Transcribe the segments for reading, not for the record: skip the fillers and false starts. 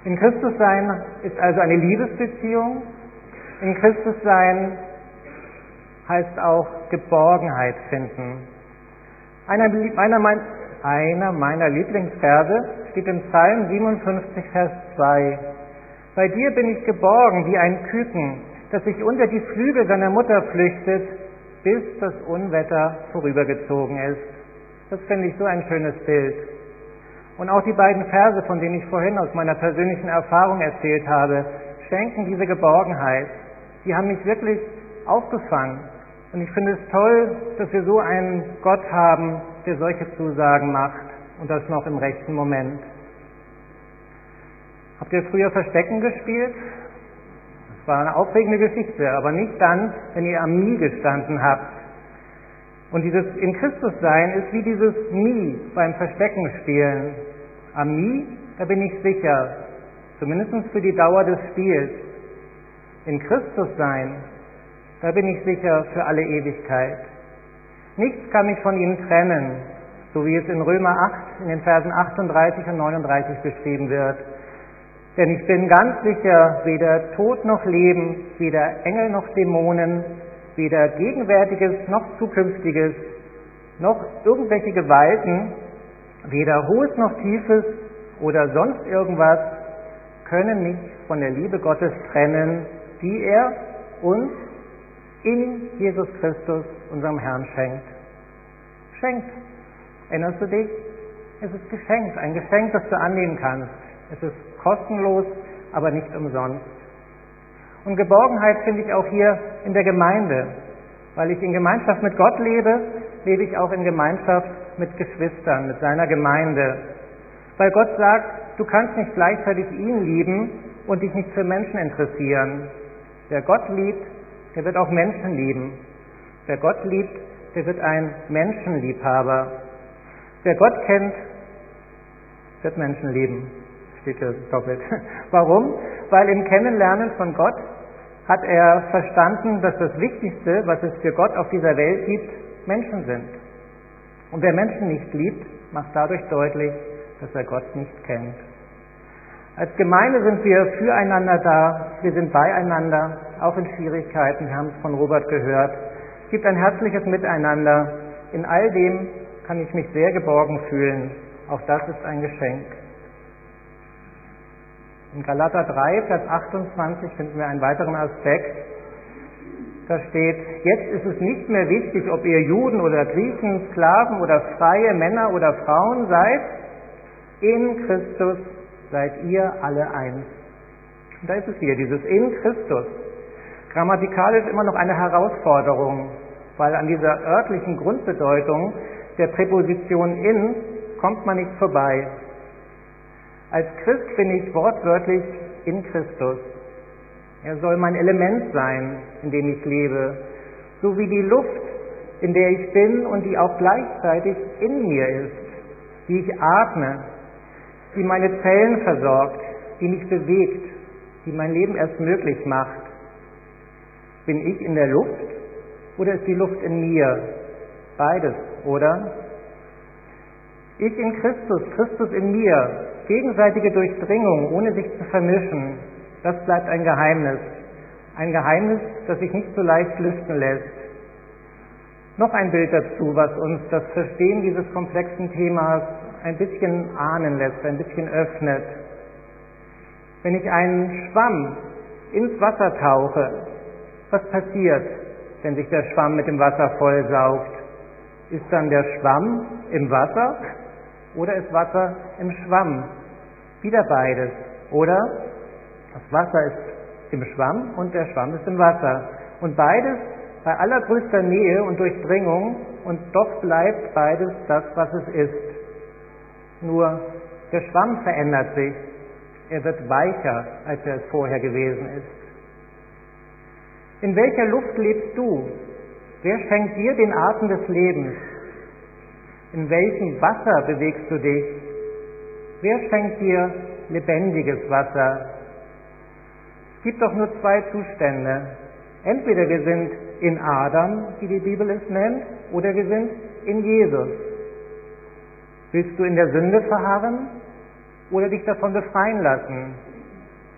In Christus sein ist also eine Liebesbeziehung. In Christus sein heißt auch Geborgenheit finden. Einer meiner Lieblingsverse steht im Psalm 57, Vers 2. Bei dir bin ich geborgen wie ein Küken, das sich unter die Flügel seiner Mutter flüchtet, bis das Unwetter vorübergezogen ist. Das finde ich so ein schönes Bild. Und auch die beiden Verse, von denen ich vorhin aus meiner persönlichen Erfahrung erzählt habe, schenken diese Geborgenheit. Die haben mich wirklich aufgefangen. Und ich finde es toll, dass wir so einen Gott haben, der solche Zusagen macht und das noch im rechten Moment. Habt ihr früher Verstecken gespielt? Das war eine aufregende Geschichte, aber nicht dann, wenn ihr am Nie gestanden habt. Und dieses in Christus sein ist wie dieses Nie beim Verstecken spielen. Am Nie, da bin ich sicher, zumindest für die Dauer des Spiels. In Christus sein, da bin ich sicher für alle Ewigkeit. Nichts kann mich von ihm trennen, so wie es in Römer 8 in den Versen 38 und 39 beschrieben wird. Denn ich bin ganz sicher, weder Tod noch Leben, weder Engel noch Dämonen, weder Gegenwärtiges noch Zukünftiges, noch irgendwelche Gewalten, weder Hohes noch Tiefes oder sonst irgendwas, können mich von der Liebe Gottes trennen, die er uns in Jesus Christus, unserem Herrn, schenkt. Schenkt. Erinnerst du dich? Es ist geschenkt, ein Geschenk, das du annehmen kannst. Es ist kostenlos, aber nicht umsonst. Und Geborgenheit finde ich auch hier in der Gemeinde. Weil ich in Gemeinschaft mit Gott lebe, lebe ich auch in Gemeinschaft mit Geschwistern, mit seiner Gemeinde. Weil Gott sagt, du kannst nicht gleichzeitig ihn lieben und dich nicht für Menschen interessieren. Wer Gott liebt, der wird auch Menschen lieben. Wer Gott liebt, der wird ein Menschenliebhaber. Wer Gott kennt, wird Menschen lieben. Steht hier doppelt. Warum? Weil im Kennenlernen von Gott hat er verstanden, dass das Wichtigste, was es für Gott auf dieser Welt gibt, Menschen sind. Und wer Menschen nicht liebt, macht dadurch deutlich, dass er Gott nicht kennt. Als Gemeinde sind wir füreinander da, wir sind beieinander, auch in Schwierigkeiten, wir haben es von Robert gehört. Es gibt ein herzliches Miteinander. In all dem kann ich mich sehr geborgen fühlen. Auch das ist ein Geschenk. In Galater 3, Vers 28 finden wir einen weiteren Aspekt. Da steht, jetzt ist es nicht mehr wichtig, ob ihr Juden oder Griechen, Sklaven oder freie Männer oder Frauen seid. In Christus seid ihr alle eins. Und da ist es wieder, dieses in Christus. Grammatikalisch immer noch eine Herausforderung, weil an dieser örtlichen Grundbedeutung der Präposition in kommt man nicht vorbei. Als Christ bin ich wortwörtlich in Christus. Er soll mein Element sein, in dem ich lebe, so wie die Luft, in der ich bin und die auch gleichzeitig in mir ist, die ich atme, die meine Zellen versorgt, die mich bewegt, die mein Leben erst möglich macht. Bin ich in der Luft oder ist die Luft in mir? Beides, oder? Ich in Christus, Christus in mir, gegenseitige Durchdringung, ohne sich zu vermischen, das bleibt ein Geheimnis. Ein Geheimnis, das sich nicht so leicht lüften lässt. Noch ein Bild dazu, was uns das Verstehen dieses komplexen Themas ein bisschen ahnen lässt, ein bisschen öffnet. Wenn ich einen Schwamm ins Wasser tauche, was passiert, wenn sich der Schwamm mit dem Wasser vollsaugt? Ist dann der Schwamm im Wasser oder ist Wasser im Schwamm? Wieder beides, oder? Das Wasser ist im Schwamm und der Schwamm ist im Wasser. Und beides bei allergrößter Nähe und Durchdringung, und doch bleibt beides das, was es ist. Nur der Schwamm verändert sich. Er wird weicher, als er es vorher gewesen ist. In welcher Luft lebst du? Wer schenkt dir den Atem des Lebens? In welchem Wasser bewegst du dich? Wer schenkt dir lebendiges Wasser? Es gibt doch nur zwei Zustände. Entweder wir sind in Adam, wie die Bibel es nennt, oder wir sind in Jesus. Willst du in der Sünde verharren oder dich davon befreien lassen?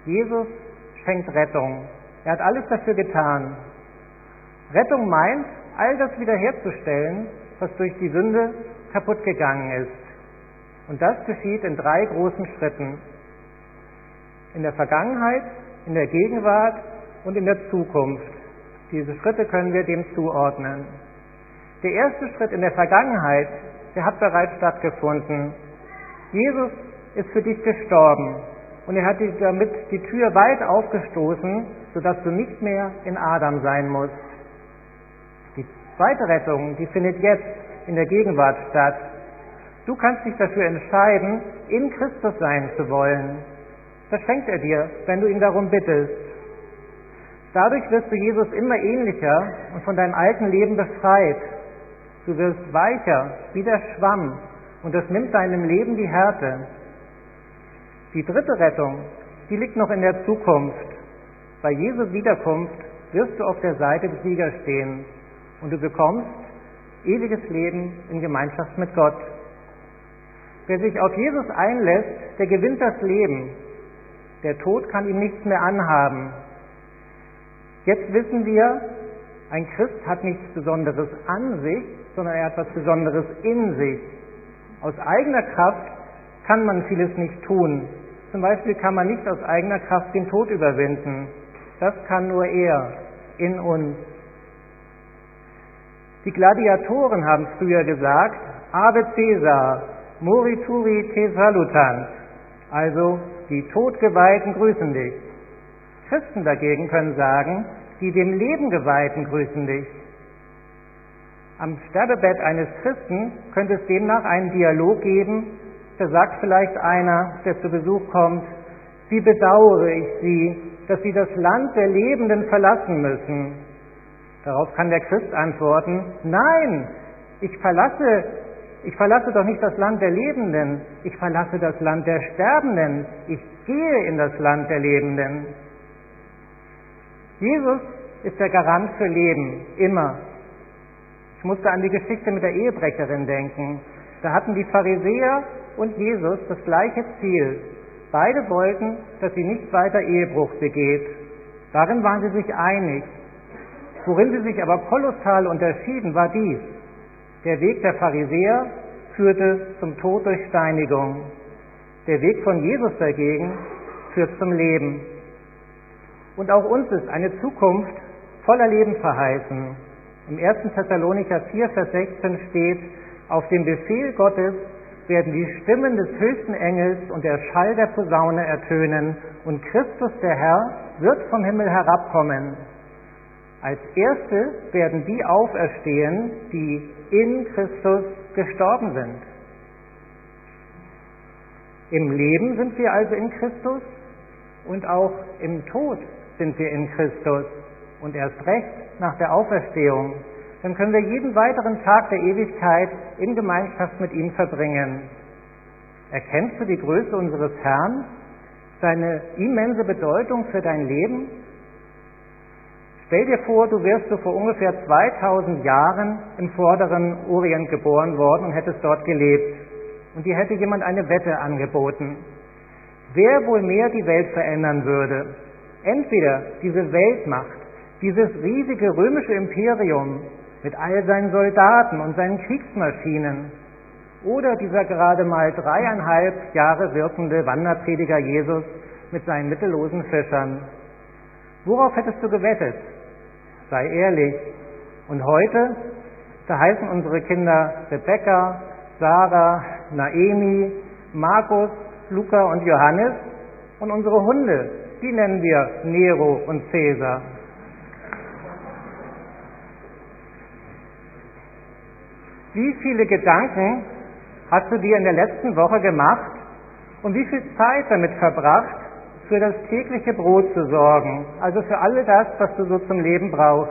Jesus schenkt Rettung. Er hat alles dafür getan. Rettung meint, all das wiederherzustellen, was durch die Sünde kaputt gegangen ist. Und das geschieht in 3 großen Schritten. In der Vergangenheit, in der Gegenwart und in der Zukunft. Diese Schritte können wir dem zuordnen. Der erste Schritt in der Vergangenheit, der hat bereits stattgefunden. Jesus ist für dich gestorben und er hat dir damit die Tür weit aufgestoßen, sodass du nicht mehr in Adam sein musst. Die zweite Rettung, die findet jetzt in der Gegenwart statt. Du kannst dich dafür entscheiden, in Christus sein zu wollen. Das schenkt er dir, wenn du ihn darum bittest. Dadurch wirst du Jesus immer ähnlicher und von deinem alten Leben befreit. Du wirst weicher wie der Schwamm und das nimmt deinem Leben die Härte. Die dritte Rettung, die liegt noch in der Zukunft. Bei Jesu Wiederkunft wirst du auf der Seite des Siegers stehen und du bekommst ewiges Leben in Gemeinschaft mit Gott. Wer sich auf Jesus einlässt, der gewinnt das Leben. Der Tod kann ihm nichts mehr anhaben. Jetzt wissen wir, ein Christ hat nichts Besonderes an sich, sondern er hat etwas Besonderes in sich. Aus eigener Kraft kann man vieles nicht tun. Zum Beispiel kann man nicht aus eigener Kraft den Tod überwinden. Das kann nur er in uns. Die Gladiatoren haben früher gesagt, Ave Caesar, morituri te salutant, also die Todgeweihten grüßen dich. Christen dagegen können sagen, die dem Leben Geweihten grüßen dich. Am Sterbebett eines Christen könnte es demnach einen Dialog geben, da sagt vielleicht einer, der zu Besuch kommt, wie bedauere ich Sie, dass Sie das Land der Lebenden verlassen müssen. Darauf kann der Christ antworten, nein, ich verlasse doch nicht das Land der Lebenden, ich verlasse das Land der Sterbenden, ich gehe in das Land der Lebenden. Jesus ist der Garant für Leben, immer. Ich musste an die Geschichte mit der Ehebrecherin denken. Da hatten die Pharisäer und Jesus das gleiche Ziel. Beide wollten, dass sie nicht weiter Ehebruch begeht. Darin waren sie sich einig. Worin sie sich aber kolossal unterschieden, war dies. Der Weg der Pharisäer führte zum Tod durch Steinigung. Der Weg von Jesus dagegen führt zum Leben. Und auch uns ist eine Zukunft voller Leben verheißen. Im 1. Thessalonicher 4, Vers 16 steht, auf dem Befehl Gottes werden die Stimmen des höchsten Engels und der Schall der Posaune ertönen und Christus der Herr wird vom Himmel herabkommen. Als Erste werden die auferstehen, die in Christus gestorben sind. Im Leben sind wir also in Christus und auch im Tod sind wir in Christus und erst recht nach der Auferstehung. Dann können wir jeden weiteren Tag der Ewigkeit in Gemeinschaft mit ihm verbringen. Erkennst du die Größe unseres Herrn, seine immense Bedeutung für dein Leben? Stell dir vor, du wärst so vor ungefähr 2000 Jahren im vorderen Orient geboren worden und hättest dort gelebt. Und dir hätte jemand eine Wette angeboten. Wer wohl mehr die Welt verändern würde? Entweder diese Weltmacht, dieses riesige römische Imperium mit all seinen Soldaten und seinen Kriegsmaschinen oder dieser gerade mal 3,5 Jahre wirkende Wanderprediger Jesus mit seinen mittellosen Fischern. Worauf hättest du gewettet? Sei ehrlich. Und heute, da heißen unsere Kinder Rebecca, Sarah, Naemi, Markus, Luca und Johannes und unsere Hunde, die nennen wir Nero und Cäsar. Wie viele Gedanken hast du dir in der letzten Woche gemacht und wie viel Zeit damit verbracht, für das tägliche Brot zu sorgen, also für all das, was du so zum Leben brauchst?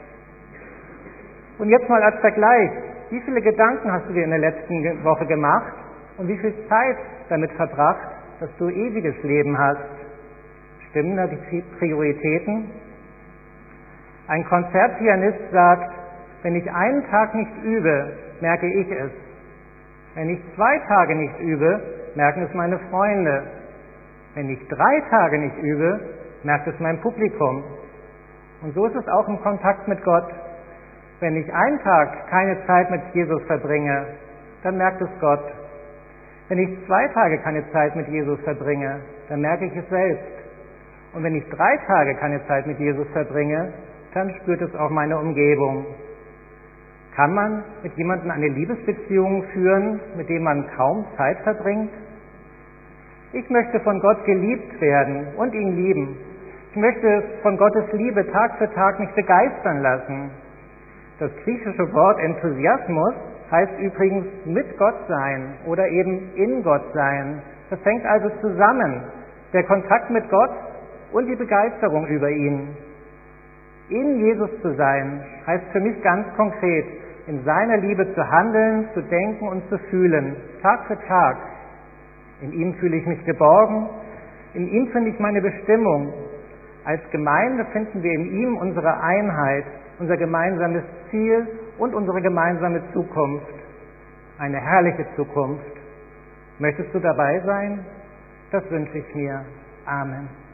Und jetzt mal als Vergleich, wie viele Gedanken hast du dir in der letzten Woche gemacht und wie viel Zeit damit verbracht, dass du ewiges Leben hast? Stimmen da die Prioritäten? Ein Konzertpianist sagt, wenn ich einen Tag nicht übe, merke ich es. Wenn ich 2 Tage nicht übe, merken es meine Freunde. Wenn ich 3 Tage nicht übe, merkt es mein Publikum. Und so ist es auch im Kontakt mit Gott. Wenn ich einen Tag keine Zeit mit Jesus verbringe, dann merkt es Gott. Wenn ich 2 Tage keine Zeit mit Jesus verbringe, dann merke ich es selbst. Und wenn ich 3 Tage keine Zeit mit Jesus verbringe, dann spürt es auch meine Umgebung. Kann man mit jemandem eine Liebesbeziehung führen, mit dem man kaum Zeit verbringt? Ich möchte von Gott geliebt werden und ihn lieben. Ich möchte von Gottes Liebe Tag für Tag mich begeistern lassen. Das griechische Wort Enthusiasmus heißt übrigens mit Gott sein oder eben in Gott sein. Das hängt also zusammen, der Kontakt mit Gott und die Begeisterung über ihn. In Jesus zu sein, heißt für mich ganz konkret, in seiner Liebe zu handeln, zu denken und zu fühlen, Tag für Tag. In ihm fühle ich mich geborgen, in ihm finde ich meine Bestimmung. Als Gemeinde finden wir in ihm unsere Einheit, unser gemeinsames Ziel und unsere gemeinsame Zukunft. Eine herrliche Zukunft. Möchtest du dabei sein? Das wünsche ich mir. Amen.